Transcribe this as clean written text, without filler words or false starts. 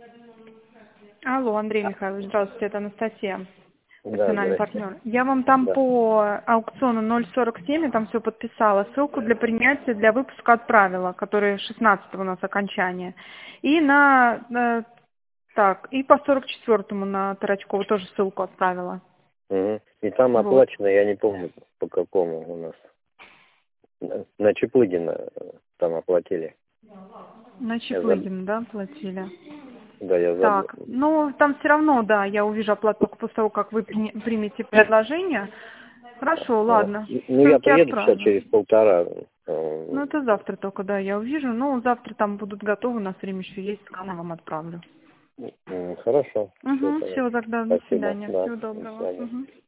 Алло, Андрей Михайлович, здравствуйте, это Анастасия, Да, персональный здрасте. партнер. Я вам там Да. по аукциону 047, я там все подписала, ссылку для принятия, для выпуска отправила, который 16 у нас окончание. И и по 44-му на Тарачкову тоже ссылку отправила. Угу. И там Вот. оплачено, я не помню, по какому у нас. На Чеплыгина там оплатили. На Я забыл. Чеплыгин, да, платили? Да, я забыл. Так, ну там все равно, да, я увижу оплату только после того, как вы примете предложение. Хорошо, ладно. Ну, я Ссылки приеду часа отправлю. через полтора. Ну, это завтра только, да, я увижу. Ну, завтра там будут готовы, у нас время еще есть, сканы вам отправлю. Хорошо. Все, Угу, понятно. все, тогда до Спасибо. свидания. Да, Всего до доброго. свидания. Угу.